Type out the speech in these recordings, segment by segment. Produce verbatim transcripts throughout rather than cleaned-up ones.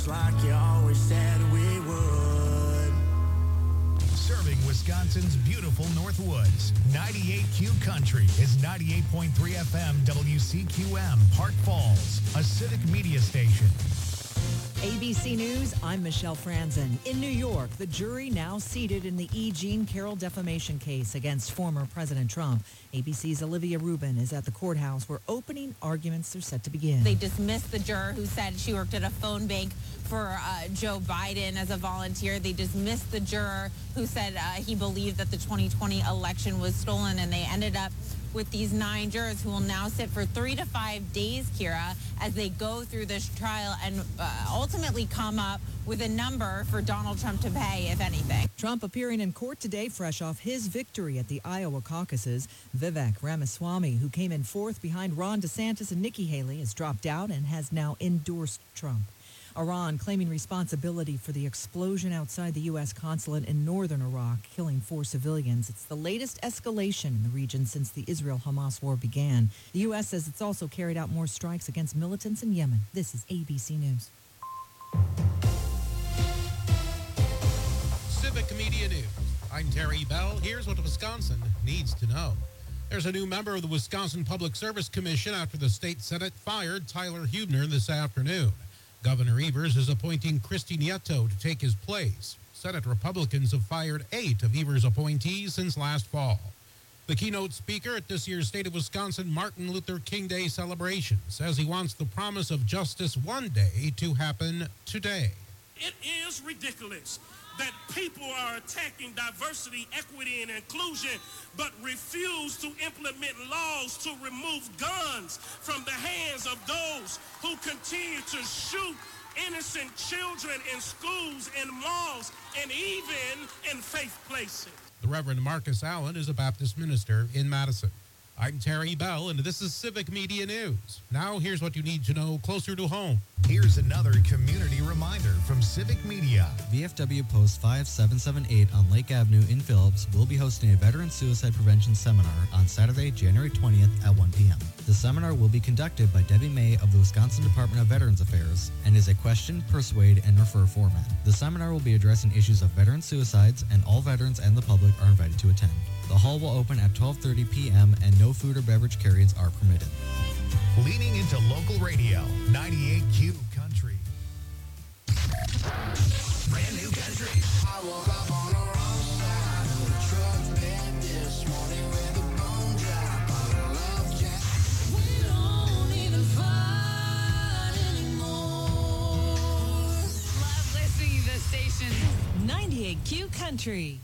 just like you always said we would. Serving Wisconsin's beautiful Northwoods, ninety-eight Q Country is ninety-eight point three F M W C Q M, Park Falls, a civic media station. A B C News, I'm Michelle Franzen. In New York, the jury now seated in the E. Jean Carroll defamation case against former President Trump. A B C's Olivia Rubin is at the courthouse where opening arguments are set to begin. They dismissed the juror who said she worked at a phone bank for uh, Joe Biden as a volunteer. They dismissed the juror who said uh, he believed that the twenty twenty election was stolen, and they ended up with these nine jurors who will now sit for three to five days, Kira, as they go through this trial and uh, ultimately come up with a number for Donald Trump to pay, if anything. Trump appearing in court today fresh off his victory at the Iowa caucuses. Vivek Ramaswamy, who came in fourth behind Ron DeSantis and Nikki Haley, has dropped out and has now endorsed Trump. Iran claiming responsibility for the explosion outside the U S consulate in northern Iraq, killing four civilians. It's the latest escalation in the region since the Israel-Hamas war began. The U S says it's also carried out more strikes against militants in Yemen. This is A B C News. Civic Media News. I'm Terry Bell. Here's what Wisconsin needs to know. There's a new member of the Wisconsin Public Service Commission after the state Senate fired Tyler Huebner this afternoon. Governor Evers is appointing Christy Nieto to take his place. Senate Republicans have fired eight of Evers' appointees since last fall. The keynote speaker at this year's State of Wisconsin Martin Luther King Day celebration says he wants the promise of justice one day to happen today. It is ridiculous that people are attacking diversity, equity, and inclusion, but refuse to implement laws to remove guns from the hands of those who continue to shoot innocent children in schools, in malls, and even in faith places. The Reverend Marcus Allen is a Baptist minister in Madison. I'm Terry Bell, and this is Civic Media News. Now, here's what you need to know closer to home. Here's another community reminder from Civic Media. V F W Post five seven seven eight on Lake Avenue in Phillips will be hosting a veteran suicide prevention seminar on Saturday, January twentieth at one p.m. The seminar will be conducted by Debbie May of the Wisconsin Department of Veterans Affairs and is a question, persuade, and refer format. The seminar will be addressing issues of veteran suicides, and all veterans and the public are invited to attend. The hall will open at twelve thirty p.m. and no food or beverage carry-ins are permitted. Leaning into local radio, ninety-eight Q Country. Brand new country. I woke up on the wrong side of the truck bed this morning with a bone drop on a love jack. We don't even fight anymore. Love listening to the station. ninety-eight Q Country.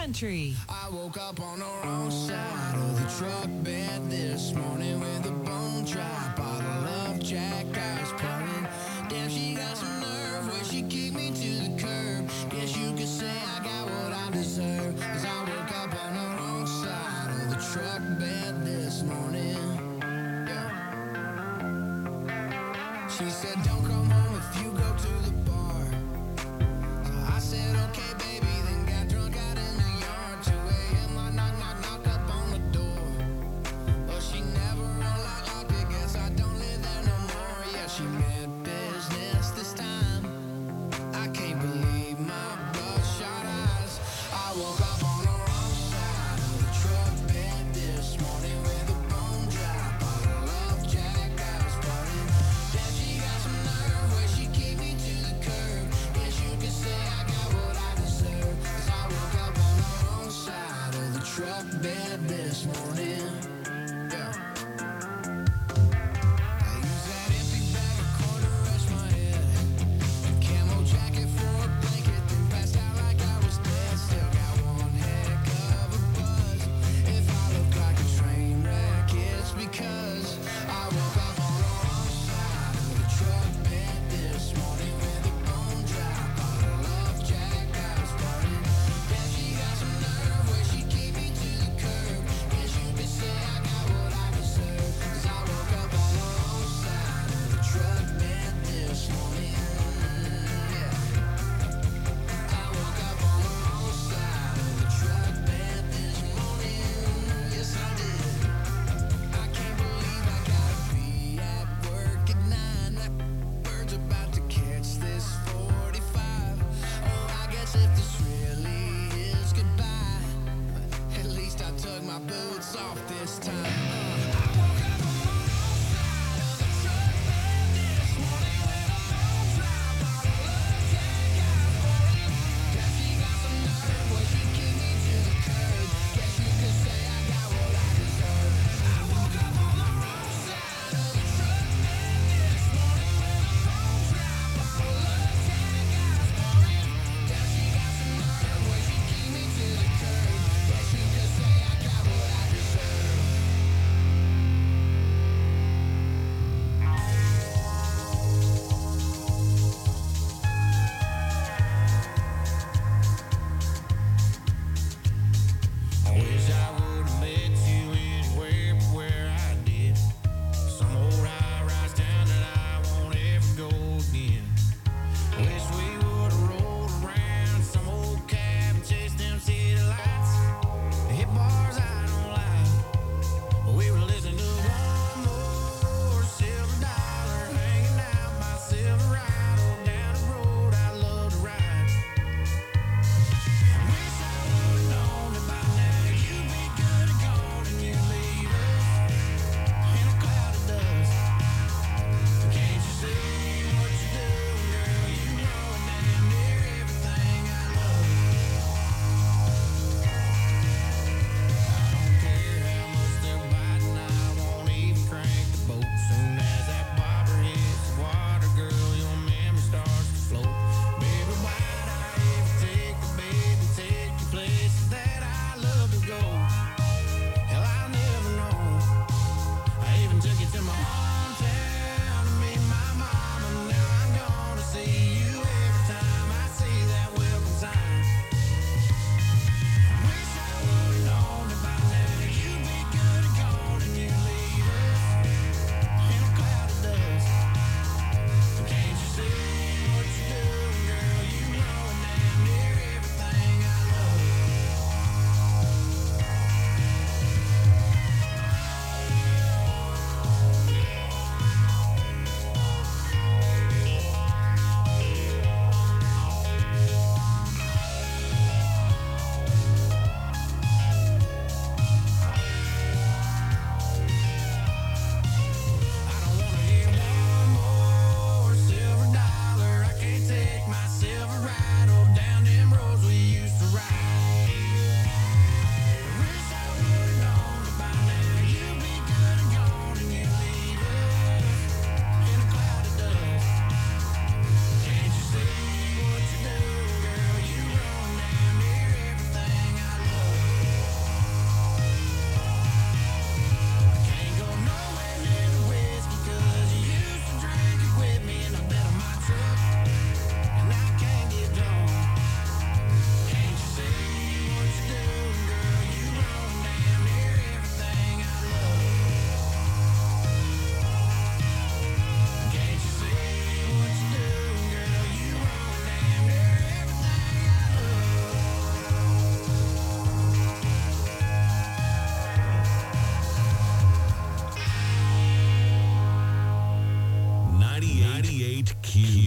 Country. I woke up on the wrong side of the truck bed this morning with a bone dry bottle of Jack I was pouring. Damn, she got some nerve when she kicked me to the curb. Guess you could say I got what I deserve, 'cause I woke up on the wrong side of the truck bed this morning. Yeah. She said, don't come home if you go to the bar. So I said, okay, baby, then got drunk out in the yard. two a.m. I knock, knock, knock up on the door. But she never unlocked, locked it. Guess I don't live there no more. Yeah, she meant business this time. I can't believe my bloodshot eyes. I woke up on the wrong side of the truck bed this morning with a bone dry bottle of Jack I was burning. Then she got some nerve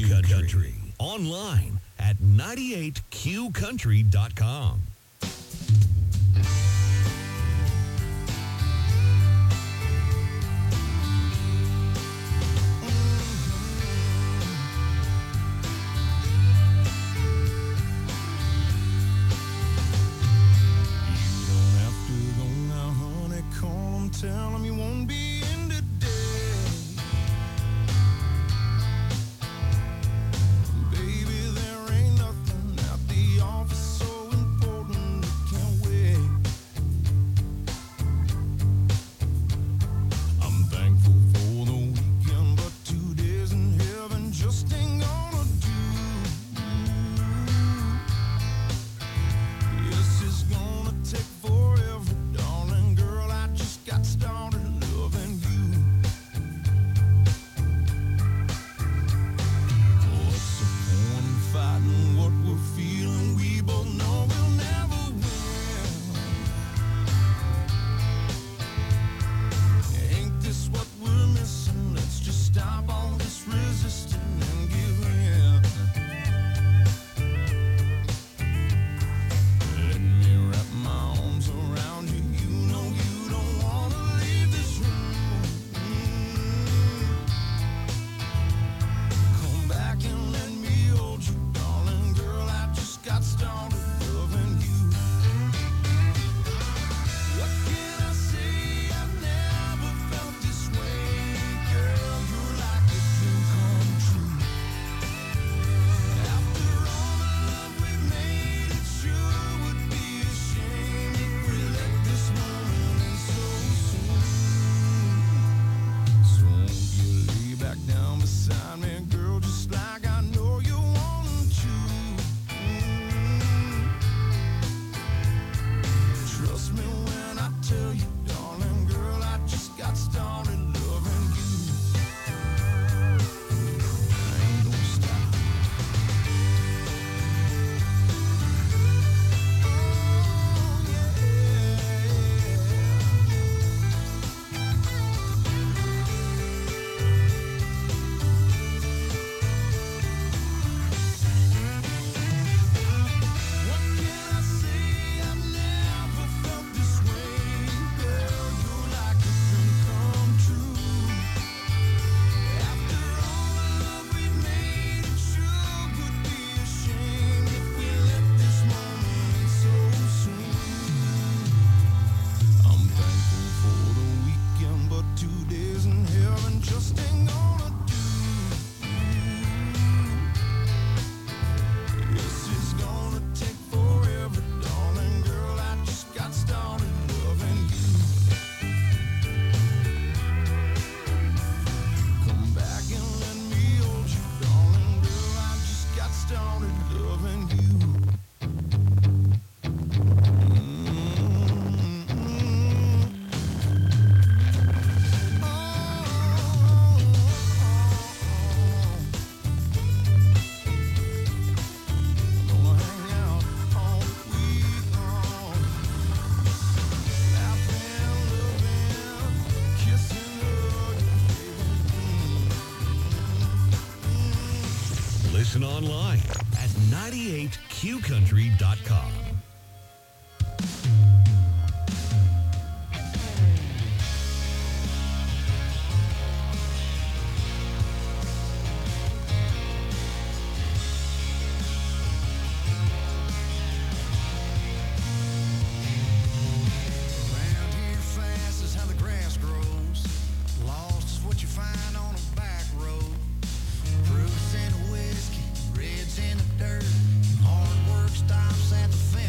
Q Country. Online at ninety-eight q country dot com. Tell them you won't be in today. Baby, there ain't nothing at the office so important it can't wait. I'm thankful for the weekend, but two days in heaven just ain't gonna do. This is gonna take forever, darling girl. I just got started loving you. What's the point in fighting what we're feeling? We both know we'll never win. Ain't this what we're missing? Let's just stop all this resisting and give in. Let me wrap my arms around you. You know you don't wanna leave this room. Come back and let me hold you, darling girl. I just got started loving you. What can I say? I've never felt this way, girl. You're like a dream come true. After all the love we've made, it sure would be a shame if we let this moment end so soon. So won't you lay back down beside me, girl, just like I know you want to. Trust me when I tell you, darling girl, I just got started loving you. I ain't gonna stop. Oh, what can I say? I've never felt this way, girl. You're like a dream come true. After all the love we've made, it sure would be a shame if we let this moment end so soon. I'm thankful for the weekend, but two days in heaven just ain't gonna do. This is gonna take forever, darling girl. I just got started loving you. Come back and let me hold you, darling girl. I just got started loving you. Gonna hang out all week long, laughing, loving, kissing, hugging, Listen online at ninety-eight q country dot com. Around here fast is how the grass grows. Lost is what you find on a back road. Proofs in the whiskey, reds in the dirt. Hard work stops at the fence.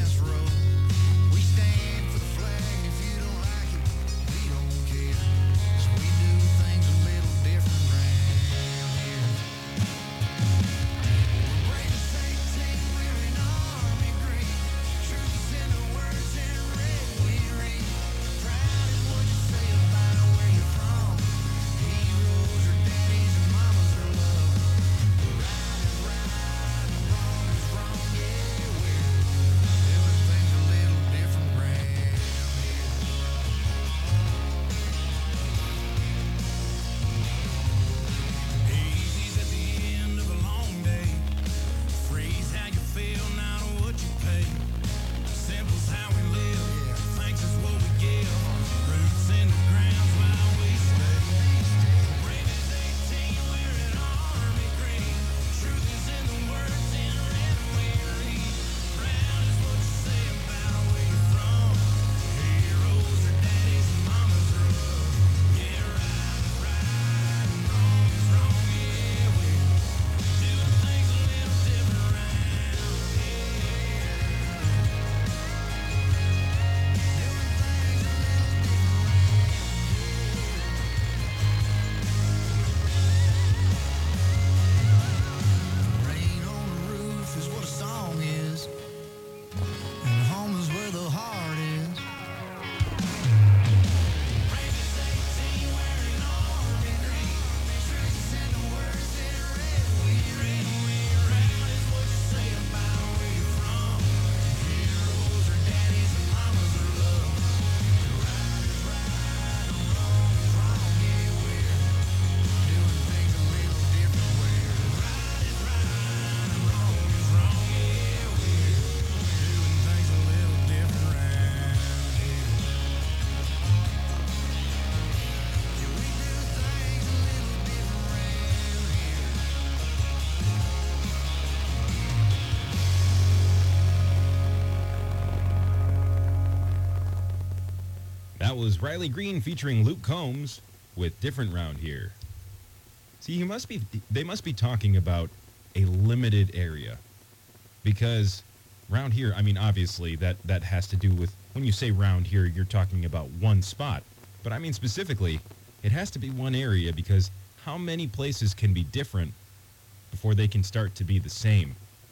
was Riley Green featuring Luke Combs with Different Round Here. See, he must be, they must be talking about a limited area, because round here, I mean, obviously that, that has to do with, when you say round here, you're talking about one spot. But I mean specifically, it has to be one area, because how many places can be different before they can start to be the same?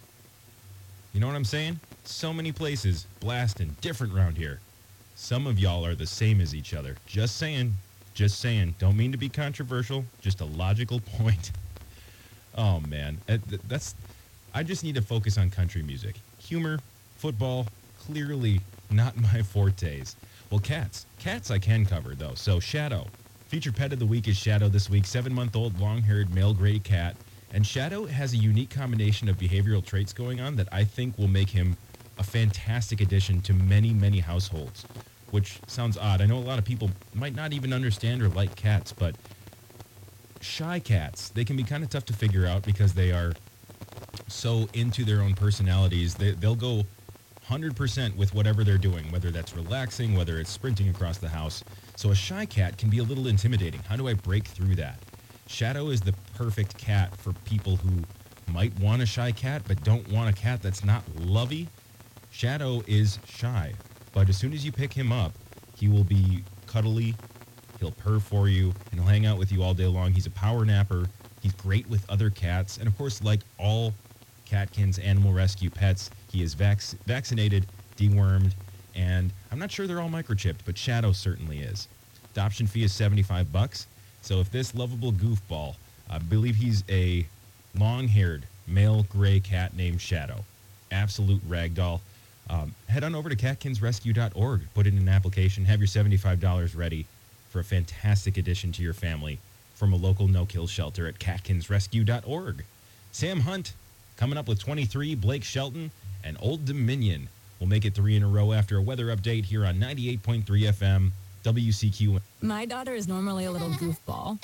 You know what I'm saying? So many places blasting different round here. Some of y'all are the same as each other. Just saying. Just saying. Don't mean to be controversial. Just a logical point. Oh, man. That's. I just need to focus on country music. Humor, football, clearly not my fortes. Well, cats. Cats I can cover, though. So, Shadow. Featured pet of the week is Shadow this week. Seven-month-old, long-haired, male gray cat. And Shadow has a unique combination of behavioral traits going on that I think will make him a fantastic addition to many, many households, which sounds odd. I know a lot of people might not even understand or like cats, but shy cats, they can be kind of tough to figure out because they are so into their own personalities. They, they'll go one hundred percent with whatever they're doing, whether that's relaxing, whether it's sprinting across the house. So a shy cat can be a little intimidating. How do I break through that? Shadow is the perfect cat for people who might want a shy cat but don't want a cat that's not lovey. Shadow is shy, but as soon as you pick him up, he will be cuddly, he'll purr for you, and he'll hang out with you all day long. He's a power napper. He's great with other cats. And of course, like all Catkins animal rescue pets, he is vac- vaccinated, dewormed, and I'm not sure they're all microchipped, but Shadow certainly is. Adoption fee is seventy-five bucks. So if this lovable goofball, I believe he's a long-haired male gray cat named Shadow, absolute ragdoll, um, head on over to catkins rescue dot org, put in an application, have your seventy-five dollars ready for a fantastic addition to your family from a local no-kill shelter at catkins rescue dot org. Sam Hunt coming up with twenty-three, Blake Shelton, and Old Dominion will make it three in a row after a weather update here on ninety-eight point three F M. W C Q. My daughter is normally a little goofball,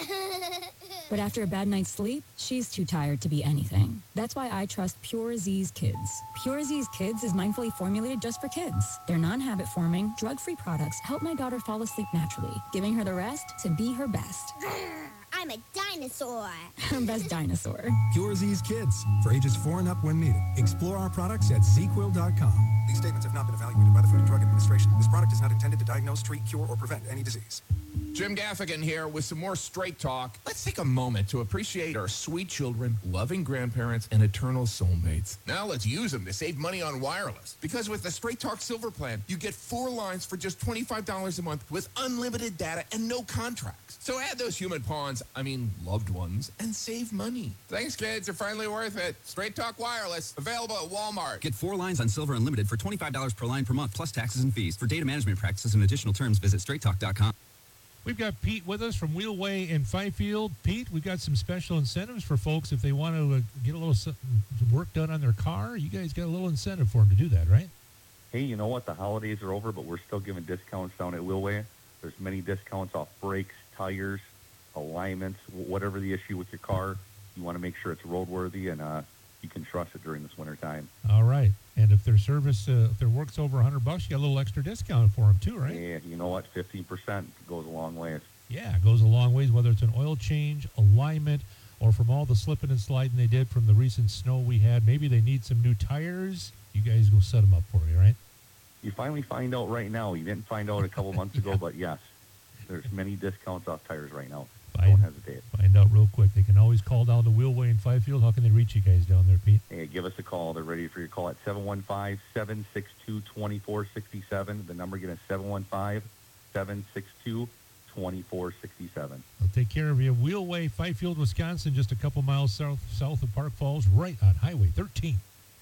but after a bad night's sleep, she's too tired to be anything. That's why I trust Pure Z's Kids. Pure Z's Kids is mindfully formulated just for kids. Their non-habit forming, drug-free products help my daughter fall asleep naturally, giving her the rest to be her best. I'm a dinosaur. Her best dinosaur. Pure Z's Kids, for ages four and up when needed. Explore our products at z quill dot com. These statements have not been evaluated by the Food and Drug Administration. This product is not intended to diagnose, treat, cure, or prevent any disease. Jim Gaffigan here with some more Straight Talk. Let's take a moment to appreciate our sweet children, loving grandparents, and eternal soulmates. Now let's use them to save money on wireless. Because with the Straight Talk Silver Plan, you get four lines for just twenty-five dollars a month with unlimited data and no contracts. So add those human pawns, I mean loved ones, and save money. Thanks, kids. They're finally worth it. Straight Talk Wireless, available at Walmart. Get four lines on Silver Unlimited for twenty-five dollars per line per month, plus taxes and fees. For data management practices and additional terms, visit straight talk dot com. We've got Pete with us from Wheelway in Fifield. Pete, we've got some special incentives for folks if they want to uh, get a little s- work done on their car. You guys got a little incentive for them to do that, right? Hey, you know what? The holidays are over, but we're still giving discounts down at Wheelway. There's many discounts off brakes, tires, alignments, whatever the issue with your car. You want to make sure it's roadworthy and uh, you can trust it during this winter time. All right. And if their service, uh, if their work's over one hundred bucks, you got a little extra discount for them too, right? Yeah, you know what? fifteen percent goes a long way. Yeah, it goes a long ways, whether it's an oil change, alignment, or from all the slipping and sliding they did from the recent snow we had. Maybe they need some new tires. You guys go set them up for you, right? You finally find out right now. You didn't find out a couple months ago, but yes, there's many discounts off tires right now. Find, Don't hesitate. Find out real quick. They can always call down to Wheelway in Fifield. How can they reach you guys down there, Pete? Hey, give us a call. They're ready for your call at seven one five, seven six two, two four six seven. The number again is seven one five, seven six two, two four six seven. They'll take care of you. Wheelway, Fifield, Wisconsin, just a couple miles south south of Park Falls, right on Highway thirteen.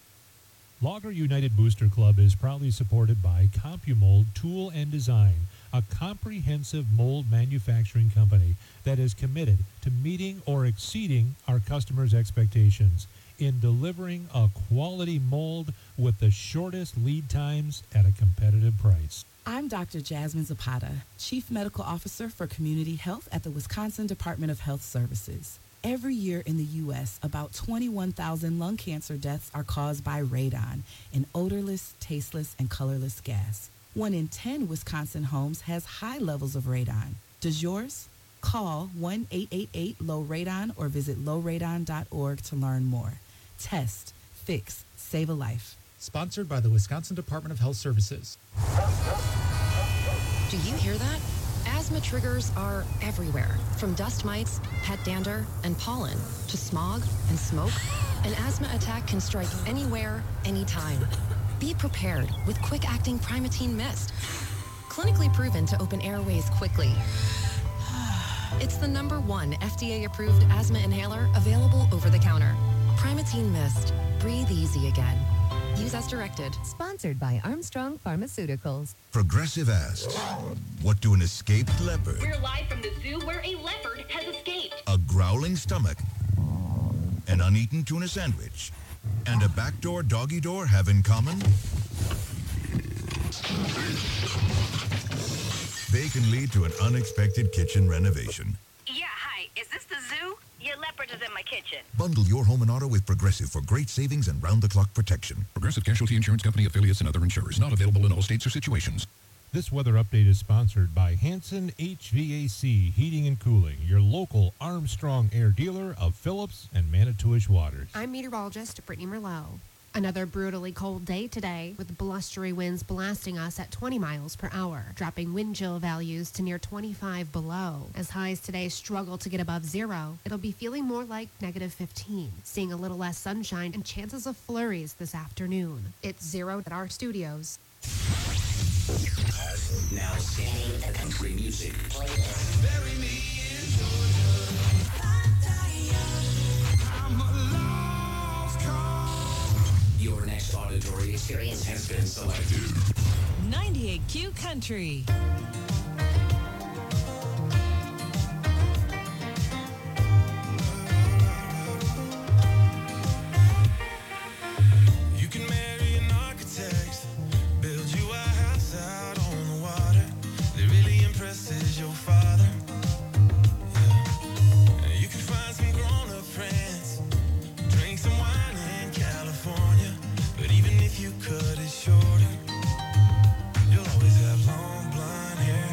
Logger United Booster Club is proudly supported by CompuMold Tool and Design, a comprehensive mold manufacturing company that is committed to meeting or exceeding our customers' expectations in delivering a quality mold with the shortest lead times at a competitive price. I'm Doctor Jasmine Zapata, Chief Medical Officer for Community Health at the Wisconsin Department of Health Services. Every year in the U S, about twenty-one thousand lung cancer deaths are caused by radon, an odorless, tasteless, and colorless gas. One in ten Wisconsin homes has high levels of radon. Does yours? Call one eight eight eight low radon or visit low radon dot org to learn more. Test, fix, save a life. Sponsored by the Wisconsin Department of Health Services. Do you hear that? Asthma triggers are everywhere, from dust mites, pet dander, and pollen, to smog and smoke. An asthma attack can strike anywhere, anytime. Be prepared with quick-acting Primatene Mist. Clinically proven to open airways quickly. It's the number one F D A-approved asthma inhaler available over the counter. Primatene Mist. Breathe easy again. Use as directed. Sponsored by Armstrong Pharmaceuticals. Progressive asks, what do an escaped leopard, We're live from the zoo where a leopard has escaped. a growling stomach, an uneaten tuna sandwich, and a backdoor doggy door have in common? They can lead to an unexpected kitchen renovation. Yeah, hi. Is this the zoo? Your leopard is in my kitchen. Bundle your home and auto with Progressive for great savings and round-the-clock protection. Progressive Casualty Insurance Company affiliates and other insurers. Not available in all states or situations. This weather update is sponsored by Hanson H V A C Heating and Cooling, your local Armstrong Air dealer of Phillips and Manitowish Waters. I'm meteorologist Brittany Merlot. Another brutally cold day today, with blustery winds blasting us at twenty miles per hour, dropping wind chill values to near twenty-five below. As highs today struggle to get above zero, it'll be feeling more like negative fifteen, seeing a little less sunshine and chances of flurries this afternoon. It's zero at our studios. Now singing the country music. Bury me in Georgia. I'm a lost cause. Your next auditory experience has been selected. ninety-eight Q Country. You can marry an architect, build you a house out on the water that really impresses your father. Yeah. You can find some grown-up friends, drink some wine in California, but even if you cut it shorter, you'll always have long blonde hair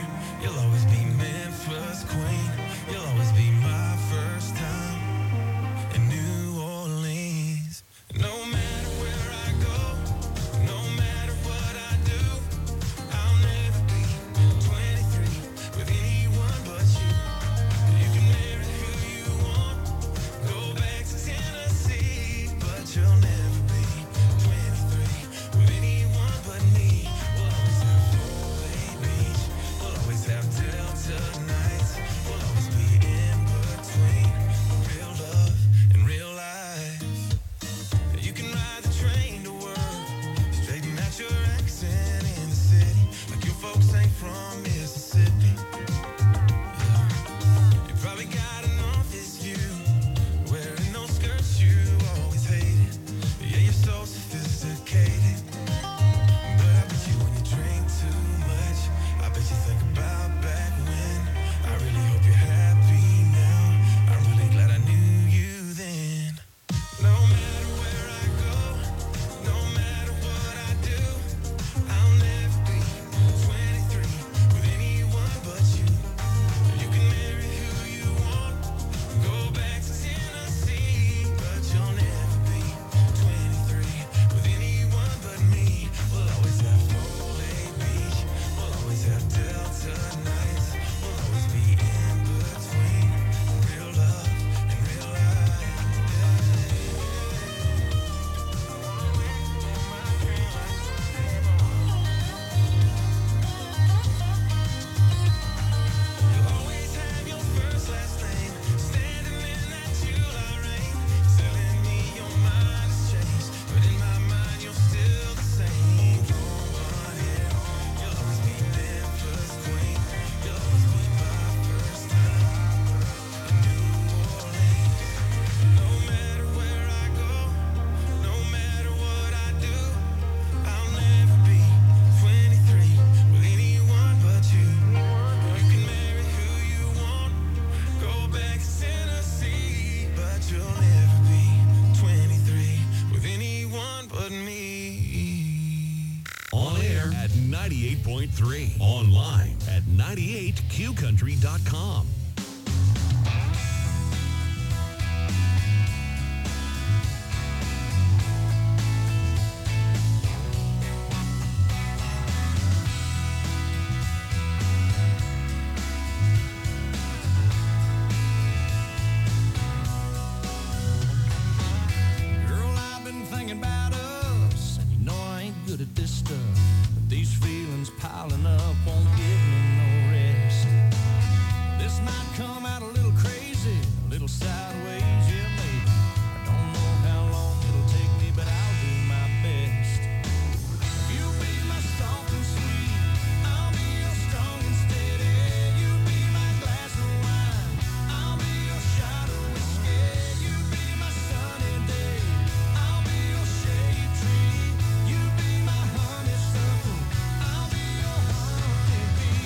point three. Online at ninety-eight q country dot com. Girl, I've been thinking about us, and you know I ain't good at this stuff. But these feelings piling up won't give me no rest. This might come out a little crazy, a little sideways, yeah, maybe. I don't know how long it'll take me, but I'll do my best. You'll be my soft and sweet, I'll be your strong and steady. You'll be my glass of wine, I'll be your shot of whiskey. You'll be my sunny day, I'll be your shade tree. You'll be my honeysuckle, I'll be your honeybee.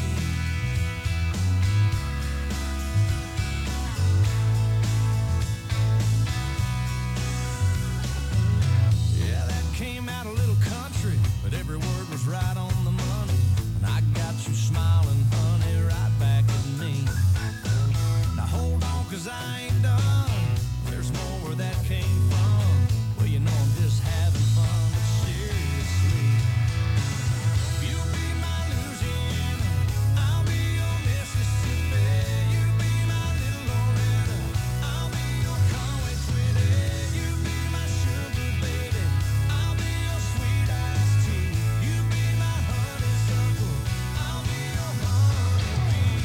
Yeah, that came out a little country, but every word was right on the money. And I got you smiling, honey, right back at me. Now hold on, cause I ain't done. There's more where that came from. Well, you know I'm just having fun, but seriously. You'll be my Louisiana, I'll be your Mississippi. You'll be my little Loretta, I'll be your Conway Twitty. You'll be my sugar baby, I'll be your sweet iced tea. You'll be my honeysuckle, I'll be your honeybee.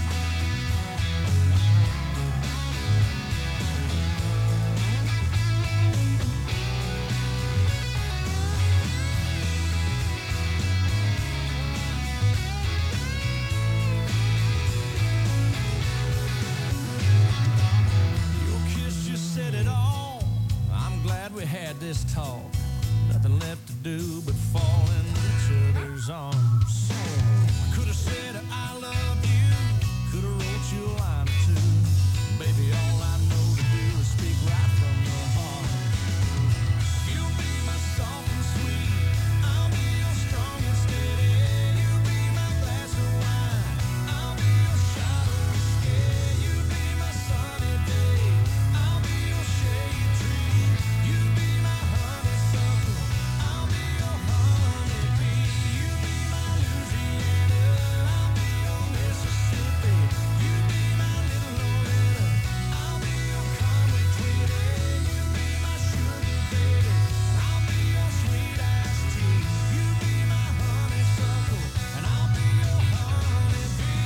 Your kiss just said it all. I'm glad we had this talk. Nothing left to do but fall in each other's arms. I could have said I love you, could have wrote you a line or two. Baby, all I know to do is speak right from the heart. You'll be my soft and sweet, I'll be your strong and steady. You'll be my glass of wine, I'll be your shot of whiskey. You'll be my sunny day, I'll be your shade tree. You'll be my honeysuckle, I'll be your honeybee. You'll be my Louisiana, I'll be your Mississippi. You'll be my little Loretta, I'll be your Conway Twitty. You'll be my sugar baby, I'll be your sweet iced tea. You'll be my honeysuckle, and I'll be your honeybee.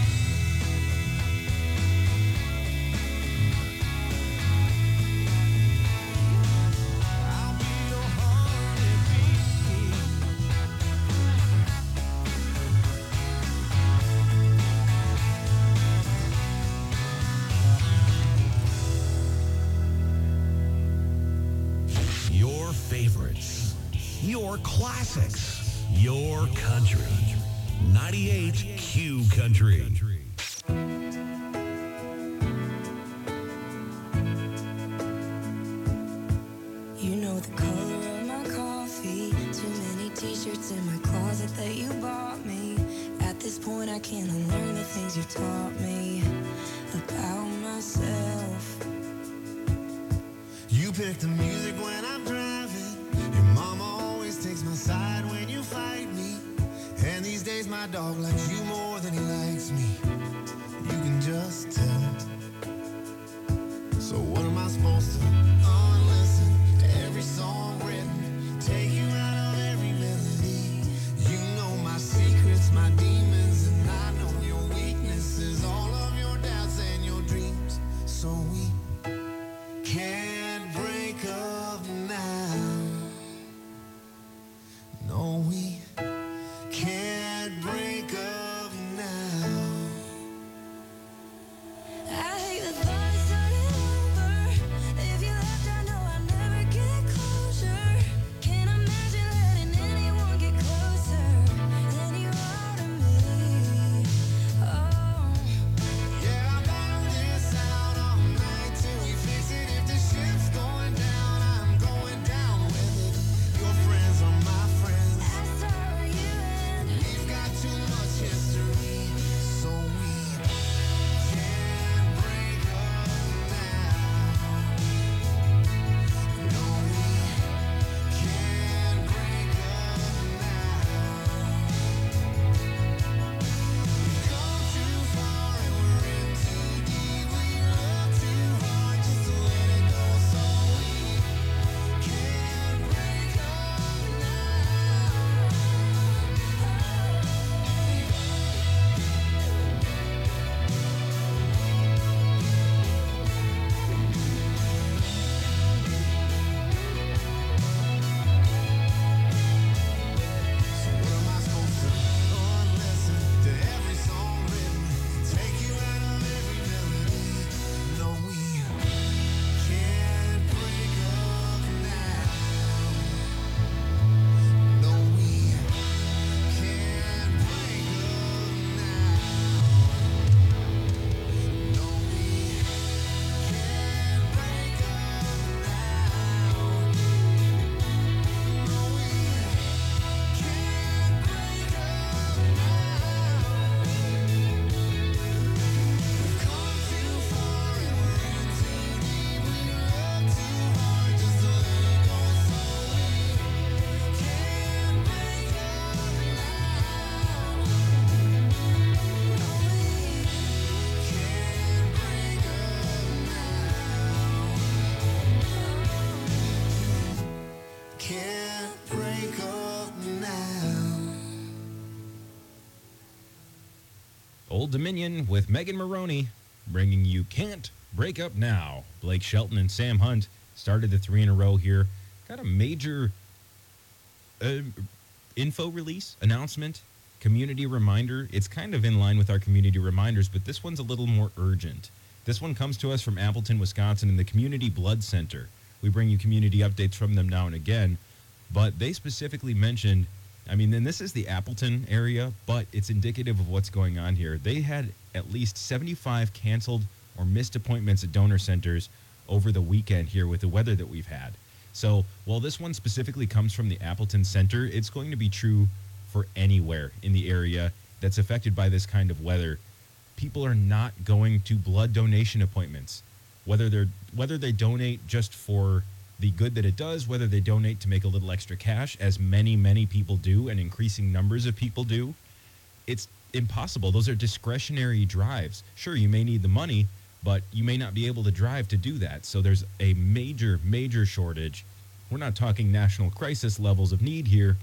I'll be your honeybee. Your favorites, your classics, your country. ninety-eight Q Country. You know the color of my coffee. Too many t-shirts in my closet that you bought me. At this point I can't unlearn the things you taught me about myself. You pick the music when I'm driving. Your mama always takes my side when you fight me. And these days my dog likes you more than he likes me. You can just tell. So what am I supposed to unlisten to every song written? Take you out of every melody. You know my secrets, my demons, and I know your weaknesses, all of your doubts and your dreams. So we can't break up now. No, we can't break up now. Can't break up now. Old Dominion with Megan Maroney, bringing you Can't Break Up Now. Blake Shelton and Sam Hunt started the three in a row here. Got a major uh, info release, announcement, community reminder. It's kind of in line with our community reminders, but this one's a little more urgent. This one comes to us from Appleton, Wisconsin, and the Community Blood Center. We bring you community updates from them now and again, but they specifically mentioned, I mean, and this is the Appleton area, but it's indicative of what's going on here. They had at least seventy-five canceled or missed appointments at donor centers over the weekend here with the weather that we've had. So while this one specifically comes from the Appleton Center, it's going to be true for anywhere in the area that's affected by this kind of weather. People are not going to blood donation appointments, whether they're whether they donate just for the good that it does, whether they donate to make a little extra cash, as many, many people do, and increasing numbers of people do. It's impossible. Those are discretionary drives. Sure, you may need the money, but you may not be able to drive to do that. So there's a major, major shortage. We're not talking national crisis levels of need here,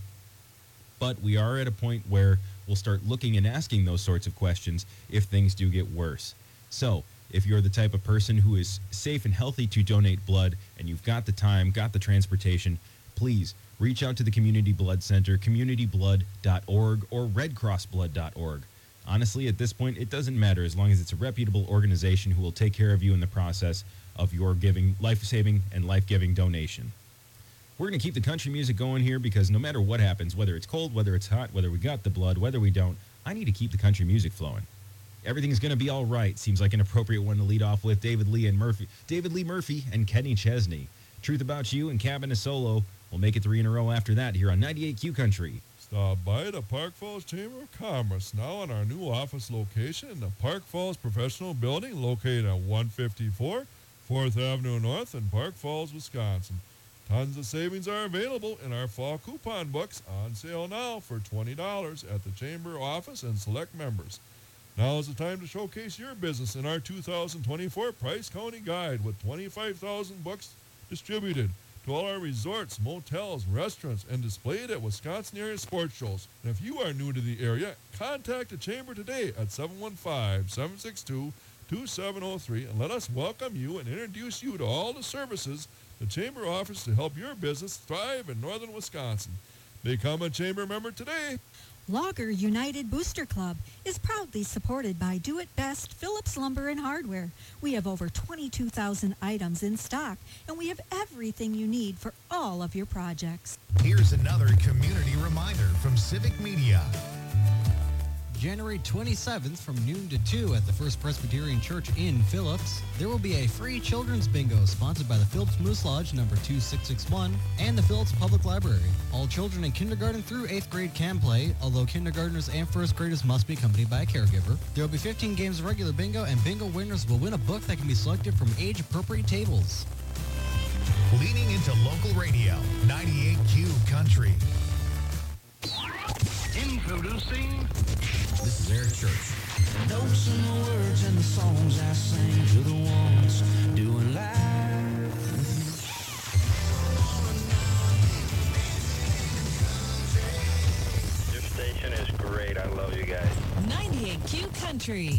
but we are at a point where we'll start looking and asking those sorts of questions if things do get worse. So if you're the type of person who is safe and healthy to donate blood and you've got the time, got the transportation, please reach out to the Community Blood Center, community blood dot org or red cross blood dot org. Honestly, at this point, it doesn't matter as long as it's a reputable organization who will take care of you in the process of your giving, life-saving and life-giving donation. We're going to keep the country music going here because no matter what happens, whether it's cold, whether it's hot, whether we got the blood, whether we don't, I need to keep the country music flowing. Everything's going to be all right seems like an appropriate one to lead off with. David Lee and Murphy, David Lee Murphy and Kenny Chesney. Truth About You and Cabin is Solo. We'll make it three in a row after that here on ninety-eight Q Country. Stop by the Park Falls Chamber of Commerce now in our new office location in the Park Falls Professional Building located at one fifty-four fourth Avenue North in Park Falls, Wisconsin. Tons of savings are available in our fall coupon books on sale now for twenty dollars at the Chamber office and select members. Now is the time to showcase your business in our two thousand twenty-four Price County Guide with twenty-five thousand books distributed to all our resorts, motels, restaurants, and displayed at Wisconsin area sports shows. And if you are new to the area, contact the Chamber today at seven one five, seven six two, two seven zero three and let us welcome you and introduce you to all the services the Chamber offers to help your business thrive in northern Wisconsin. Become a Chamber member today. Logger United Booster Club is proudly supported by Do It Best Phillips Lumber and Hardware. We have over twenty-two thousand items in stock, and we have everything you need for all of your projects. Here's another community reminder from Civic Media. January twenty-seventh from noon to two at the First Presbyterian Church in Phillips. There will be a free children's bingo sponsored by the Phillips Moose Lodge number two six six one and the Phillips Public Library. All children in kindergarten through eighth grade can play, although kindergartners and first graders must be accompanied by a caregiver. There will be fifteen games of regular bingo, and bingo winners will win a book that can be selected from age-appropriate tables. Leaning into local radio, ninety-eight Q Country. Introducing. This is Eric Church. Notes in the words and the songs I sing to the ones doing live. Your station is great. I love you guys. ninety-eight Q Country.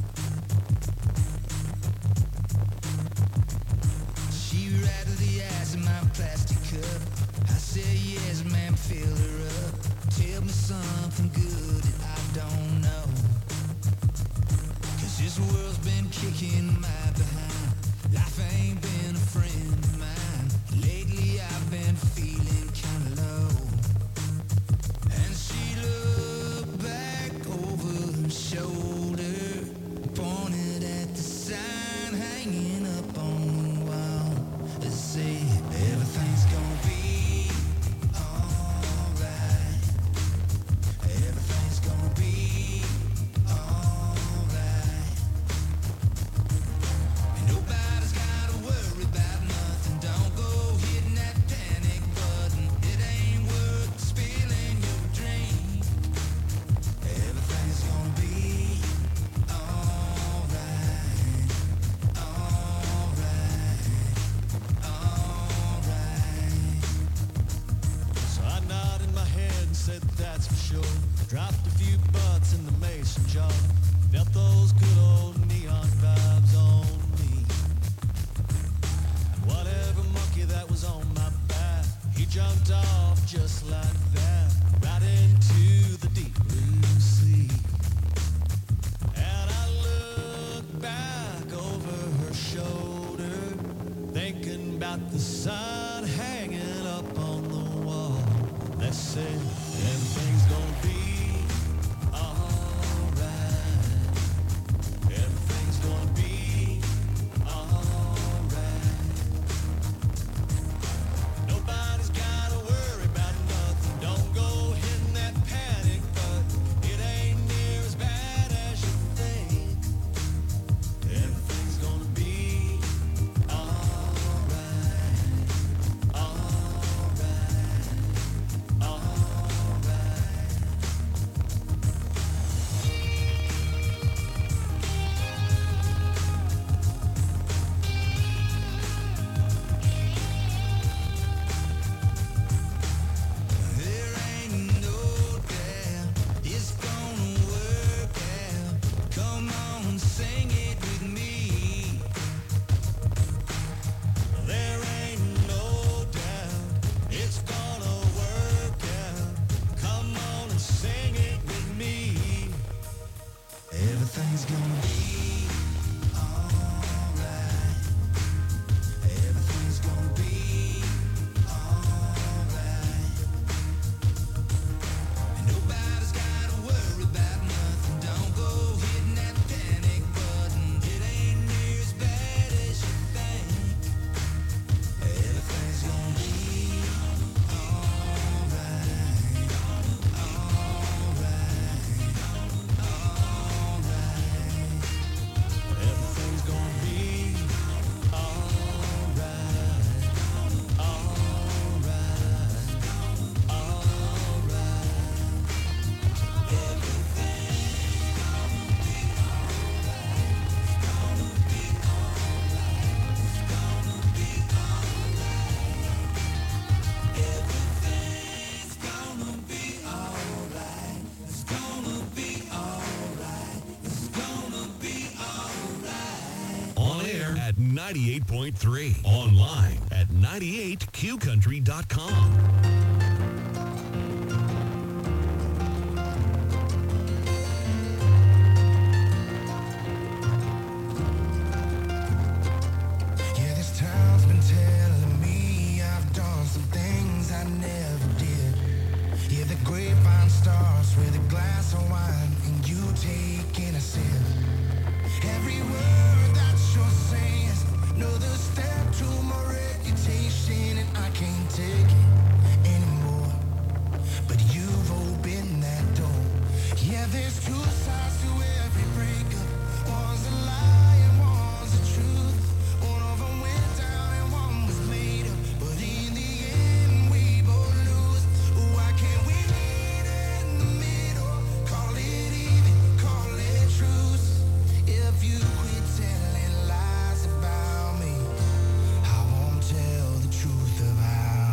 She rattled the ice in my plastic cup. I said yes, ma'am, fill her up. Tell me something good that I don't know. Cause this world's been kicking my behind. Life ain't been a friend of mine. Lately I've been feeling kinda low. And she looked back over her shoulder, pointed at the sign hanging up on the wall. It said, everything's gonna be said that's for sure. Dropped a few butts in the mason jar. Felt those good old neon vibes on me. And whatever monkey that was on my back, he jumped off just like that, right into the deep blue sea. And I looked back over her shoulder, thinking about the sign hanging up on the wall that said everything's gonna be alright. Everything's gonna be alright. Nobody's gotta worry about nothing. Don't go hitting that panic button. It ain't near as bad as you think. Everything's gonna be alright. Alright. Alright. There ain't no doubt it's gonna work out. Come on, sing it with me. There ain't no doubt it's gonna work out. Come on and sing it with me. Everything's gonna be alright. Everything's gonna be alright. And nobody's gotta worry about nothing. Don't go hitting that panic button. It ain't near as bad as you think. Everything's gonna be alright. Alright. Alright. Everything's gonna be alright. Alright. Alright. Everything's gonna be alright. It's gonna be alright. It's gonna be alright. On air at ninety-eight point three. Online at ninety-eight q country dot com. Yeah, this town's been telling me I've done some things I never did. Yeah, the grapevine starts with a glass of wine and you taking a sip. Every word that you're saying is another step to my reputation, and I can't take it anymore. But you've opened that door. Yeah, there's two sides to every breakup. One's a lie and one's the truth. One of them went down and one was made up. But in the end, we both lose. Why can't we meet in the middle? Call it even, call it truce. If you quit telling lies about me, I won't tell the truth of how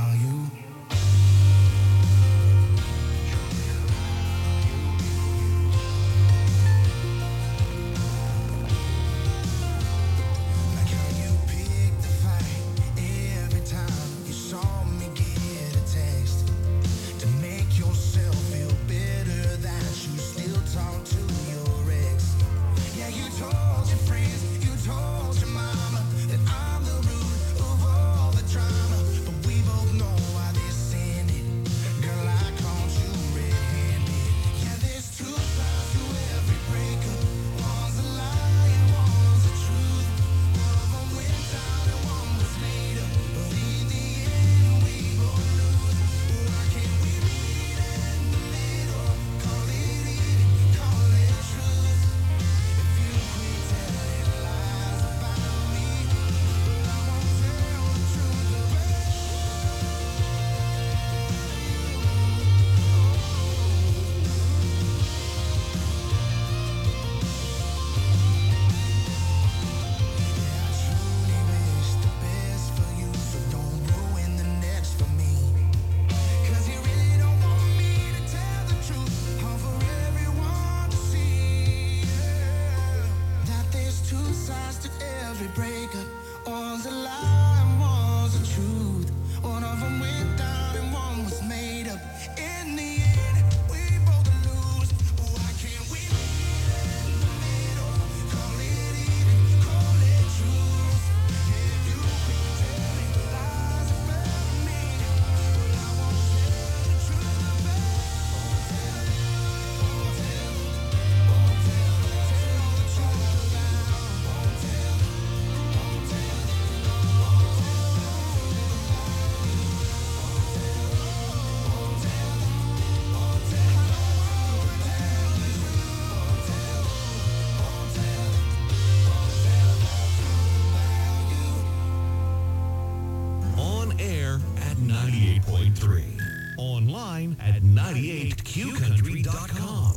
point three. Online at ninety-eight q country dot com.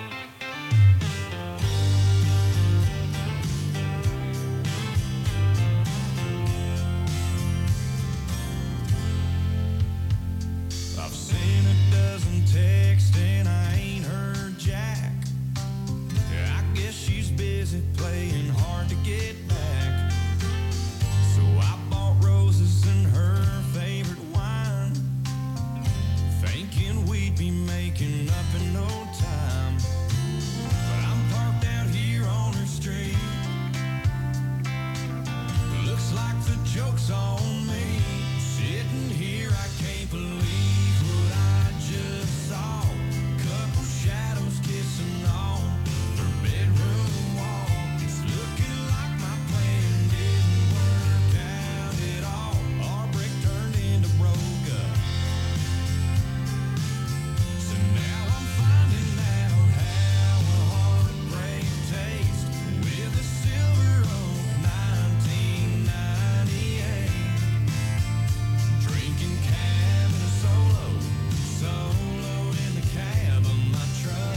I've seen a dozen texts and I ain't heard Jack. I guess she's busy playing hard to get back. So I bought roses and her favorite wine, thinking we'd be making up in no time. But I'm parked out here on her street. Looks like the joke's on me. Sitting here, I can't believe what I just saw. Couple shadows kissing on her bedroom wall. It's looking like my plan didn't work out at all. Our brick turned into broke up. So now I'm finding out how a heartbreak tastes with a Silver Oak nineteen ninety-eight. Drinking cab in a solo, solo in the cab of my truck.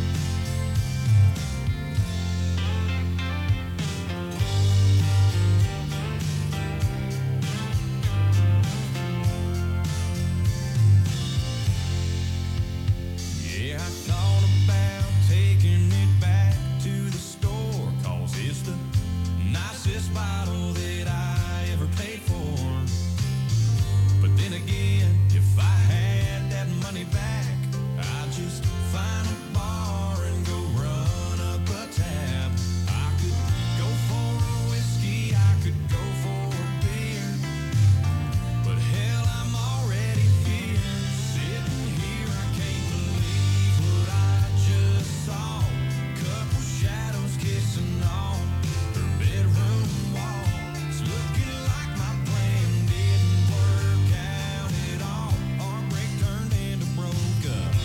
Yeah, I thought about taking it back to the store, 'cause it's the nicest bottle that I ever paid for. But then again, if I had that money back, I'd just find a bar and go run up a tab. I could go for a whiskey, I could go for a beer, but hell, I'm already here. Sitting here, I can't believe what I just saw. Couple shadows kissing on her bedroom wall. It's looking like my plan didn't work out at all. Our break turned into broke up.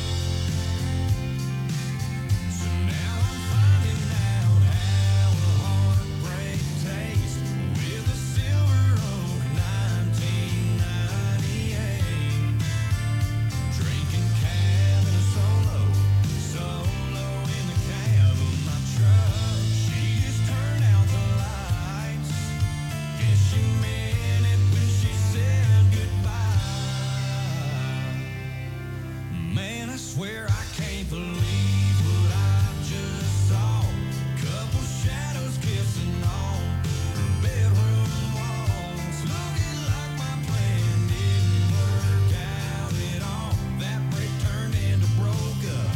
So now I'm finding out how a heartbreak tastes with a Silver Oak nineteen ninety-eight. Drinking cab in a solo, solo in the cab of my truck. She just turned out the lights. Guess she meant it when she said goodbye. Man, I swear I can't believe what I just saw. Couple shadows kissing on her bedroom walls. Looking like my plan didn't work out at all. That break turned into broke up.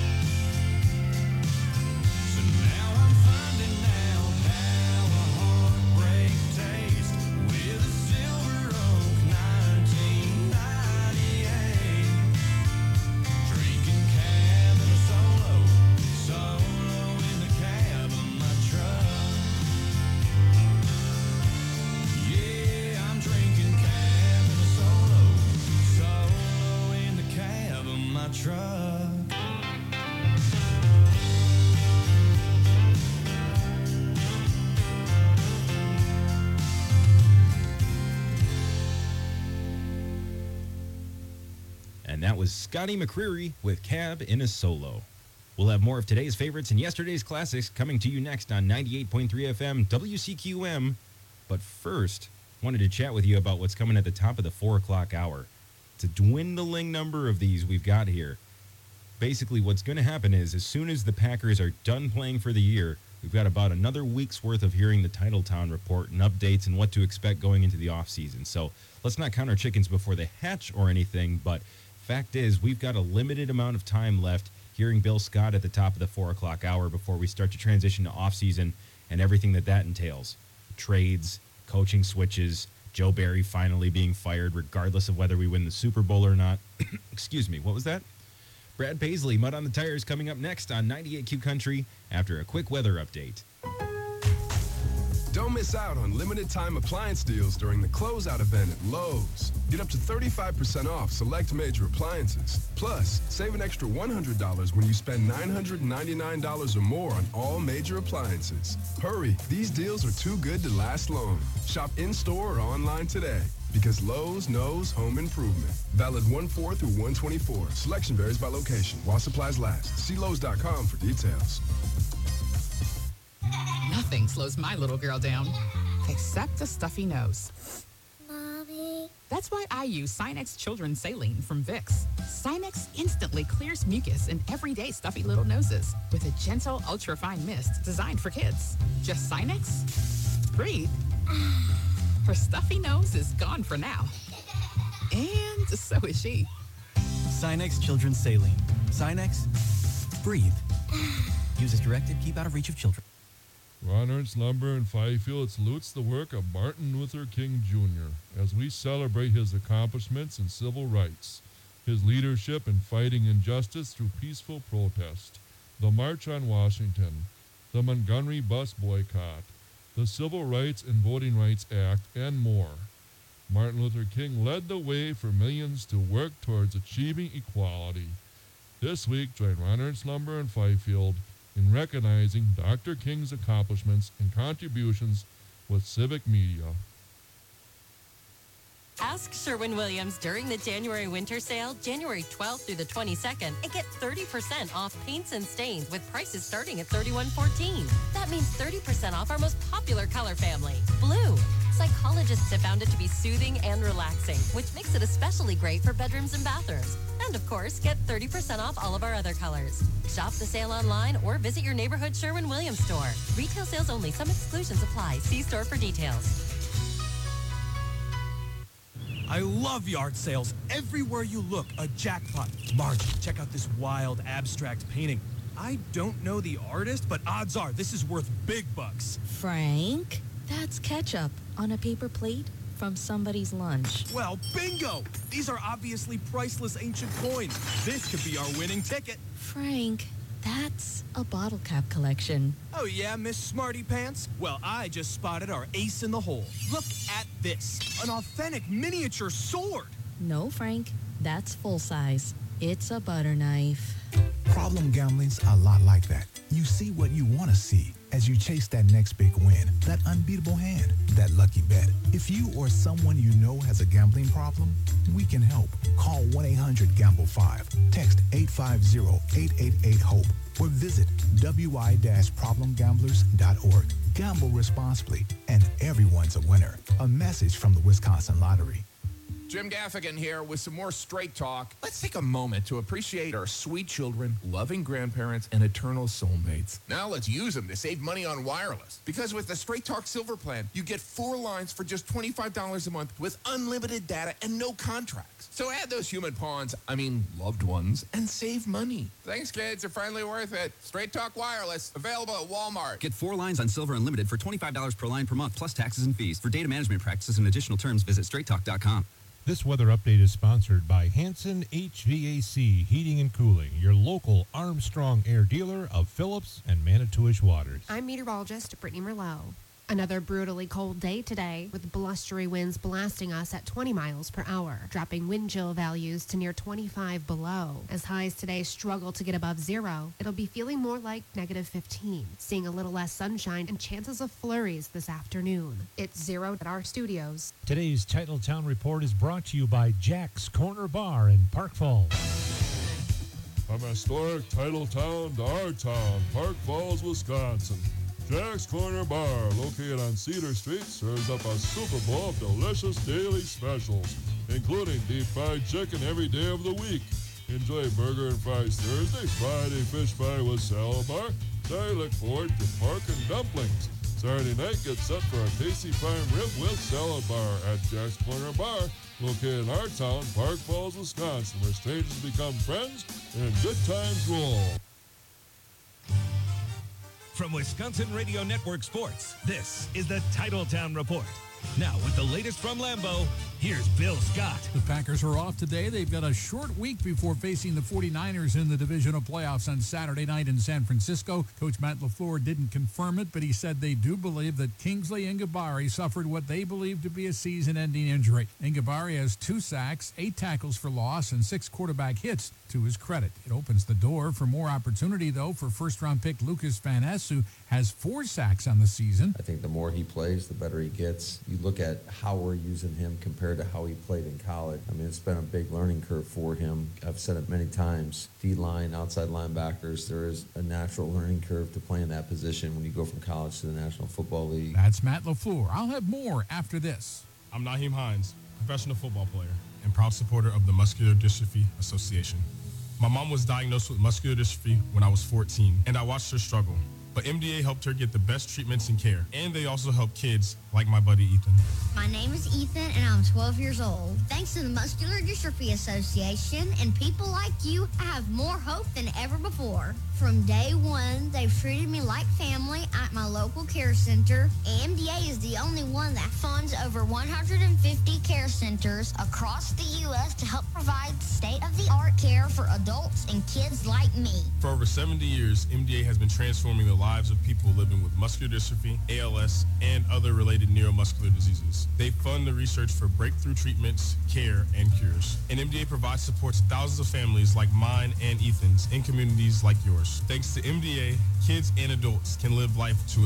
So now I'm finding out how a heartbreak tastes with a Silver Oak nineteen ninety-eight. Drinking cab in a solo, solo in the cab of my truck. Yeah, I'm drinking cab in a solo, solo in the cab of my truck. And that was Scotty McCreery with Cab in a Solo. We'll have more of today's favorites and yesterday's classics coming to you next on ninety-eight point three F M W C Q M. But first, wanted to chat with you about what's coming at the top of the four o'clock hour. It's a dwindling number of these we've got here. Basically, what's going to happen is as soon as the Packers are done playing for the year, we've got about another week's worth of hearing the Titletown report and updates and what to expect going into the offseason. So let's not count our chickens before they hatch or anything, but fact is we've got a limited amount of time left hearing Bill Scott at the top of the four o'clock hour before we start to transition to offseason and everything that that entails. Trades, coaching switches, Joe Barry finally being fired regardless of whether we win the Super Bowl or not. Excuse me, what was that? Brad Paisley, Mud on the Tires, coming up next on ninety-eight Q Country after a quick weather update. Don't miss out on limited time appliance deals during the closeout event at Lowe's. Get up to thirty-five percent off select major appliances. Plus, save an extra one hundred dollars when you spend nine hundred ninety-nine dollars or more on all major appliances. Hurry, these deals are too good to last long. Shop in-store or online today. Because Lowe's knows home improvement. Valid one four through one twenty-four. Selection varies by location. While supplies last. See Lowe's dot com for details. Nothing slows my little girl down, except a stuffy nose. Mommy. That's why I use Sinex Children's Saline from Vicks. Sinex instantly clears mucus in everyday stuffy little noses with a gentle, ultra-fine mist designed for kids. Just Sinex? Breathe. Her stuffy nose is gone for now. And so is she. Sinex Children's Saline. Sinex, breathe. Use as directed, keep out of reach of children. Ron Ernst Lumber in Fifield salutes the work of Martin Luther King Junior as we celebrate his accomplishments in civil rights, his leadership in fighting injustice through peaceful protest, the March on Washington, the Montgomery bus boycott, the Civil Rights and Voting Rights Act, and more. Martin Luther King led the way for millions to work towards achieving equality. This week, join Ron Ernst Lumber in Fifield in recognizing Doctor King's accomplishments and contributions with civic media. Ask Sherwin-Williams during the January winter sale, January twelfth through the twenty-second, and get thirty percent off paints and stains with prices starting at thirty-one fourteen. That means thirty percent off our most popular color family, blue. Psychologists have found it to be soothing and relaxing, which makes it especially great for bedrooms and bathrooms. And of course, get thirty percent off all of our other colors. Shop the sale online or visit your neighborhood Sherwin-Williams store. Retail sales only. Some exclusions apply. See store for details. I love yard sales. Everywhere you look, a jackpot. Marge, check out this wild abstract painting. I don't know the artist, but odds are this is worth big bucks. Frank, that's ketchup on a paper plate from somebody's lunch. Well, bingo! These are obviously priceless ancient coins. This could be our winning ticket. Frank, that's a bottle cap collection. Oh yeah, Miss Smarty Pants? Well, I just spotted our ace in the hole. Look at this. An authentic miniature sword. No, Frank, that's full size. It's a butter knife. Problem gambling's a lot like that. You see what you want to see as you chase that next big win, that unbeatable hand, that lucky bet. If you or someone you know has a gambling problem, we can help. Call one eight hundred gamble five, text eight five zero, eight eight eight, HOPE, or visit w i dash problem gamblers dot org. Gamble responsibly, and everyone's a winner. A message from the Wisconsin Lottery. Jim Gaffigan here with some more Straight Talk. Let's take a moment to appreciate our sweet children, loving grandparents, and eternal soulmates. Now let's use them to save money on wireless. Because with the Straight Talk Silver Plan, you get four lines for just twenty-five dollars a month with unlimited data and no contracts. So add those human pawns, I mean loved ones, and save money. Thanks, kids. They're finally worth it. Straight Talk Wireless, available at Walmart. Get four lines on Silver Unlimited for twenty-five dollars per line per month, plus taxes and fees. For data management practices and additional terms, visit straight talk dot com. This weather update is sponsored by Hanson H V A C Heating and Cooling, your local Armstrong Air dealer of Phillips and Manitowish Waters. I'm meteorologist Brittany Merlot. Another brutally cold day today, with blustery winds blasting us at twenty miles per hour, dropping wind chill values to near twenty-five below. As highs today struggle to get above zero, it'll be feeling more like negative fifteen, seeing a little less sunshine and chances of flurries this afternoon. It's zero at our studios. Today's Titletown Report is brought to you by Jack's Corner Bar in Park Falls. From historic Titletown to our town, Park Falls, Wisconsin. Jack's Corner Bar, located on Cedar Street, serves up a Super Bowl of delicious daily specials, including deep fried chicken every day of the week. Enjoy burger and fries Thursday, Friday fish fry with salad bar. Saturday look forward to pork and dumplings. Saturday night get set for a tasty prime rib with salad bar at Jack's Corner Bar, located in our town, Park Falls, Wisconsin, where strangers become friends and good times roll. From Wisconsin Radio Network Sports, this is the Titletown Report. Now, with the latest from Lambeau, here's Bill Scott. The Packers are off today. They've got a short week before facing the forty-niners in the divisional playoffs on Saturday night in San Francisco. Coach Matt LaFleur didn't confirm it, but he said they do believe that Kingsley Enagbare suffered what they believe to be a season-ending injury. Enagbare has two sacks, eight tackles for loss, and six quarterback hits to his credit. It opens the door for more opportunity, though, for first-round pick Lucas Van Ness, who has four sacks on the season. I think the more he plays, the better he gets. You look at how we're using him compared compared to how he played in college. I mean, it's been a big learning curve for him. I've said it many times. D-line, outside linebackers, there is a natural learning curve to playing that position when you go from college to the National Football League. That's Matt LaFleur. I'll have more after this. I'm Naheem Hines, professional football player and proud supporter of the Muscular Dystrophy Association. My mom was diagnosed with muscular dystrophy when I was fourteen, and I watched her struggle. But M D A helped her get the best treatments and care, and they also help kids like my buddy Ethan. My name is Ethan, and I'm twelve years old. Thanks to the Muscular Dystrophy Association and people like you, I have more hope than ever before. From day one, they've treated me like family at my local care center. M D A is the only one that funds over one hundred fifty care centers across the U S to help provide state-of-the-art care for adults and kids like me. For over seventy years, M D A has been transforming the lives of people living with muscular dystrophy, A L S, and other related neuromuscular diseases. They fund the research for breakthrough treatments, care, and cures. And M D A provides support to thousands of families like mine and Ethan's in communities like yours. Thanks to M D A, kids and adults can live life to